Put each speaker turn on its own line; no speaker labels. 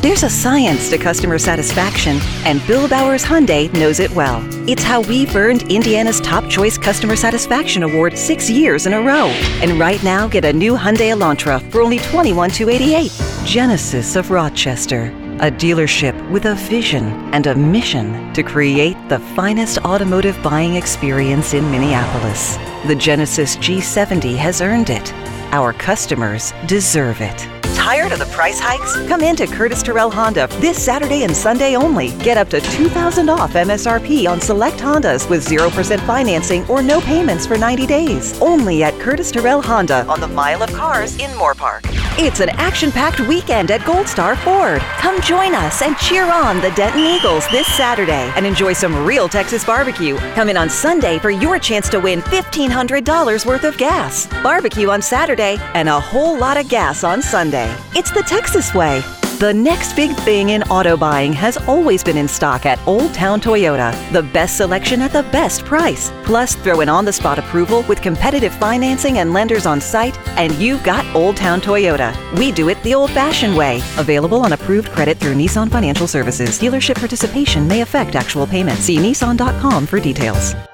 There's a science to customer satisfaction, and Bill Bowers Hyundai knows it well. It's how we've earned Indiana's Top Choice Customer Satisfaction Award 6 years in a row. And right now, get a new Hyundai Elantra for only $21,288. Genesis of Rochester, a dealership with a vision and a mission to create the finest automotive buying experience in Minneapolis. The Genesis G70 has earned it. Our customers deserve it. Tired of the price hikes? Come into Curtis Terrell Honda this Saturday and Sunday only. Get up to $2,000 off MSRP on select Hondas with 0% financing or no payments for 90 days. Only at Curtis Terrell Honda on the Mile of Cars in Moorpark. It's an action-packed weekend at Gold Star Ford. Come join us and cheer on the Denton Eagles this Saturday and enjoy some real Texas barbecue. Come in on Sunday for your chance to win $1,500 worth of gas. Barbecue on Saturday and a whole lot of gas on Sunday. It's the Texas way. The next big thing in auto buying has always been in stock at Old Town Toyota. The best selection at the best price. Plus, throw in on-the-spot approval with competitive financing and lenders on site, and you've got Old Town Toyota. We do it the old-fashioned way. Available on approved credit through Nissan Financial Services. Dealership participation may affect actual payment. See Nissan.com for details.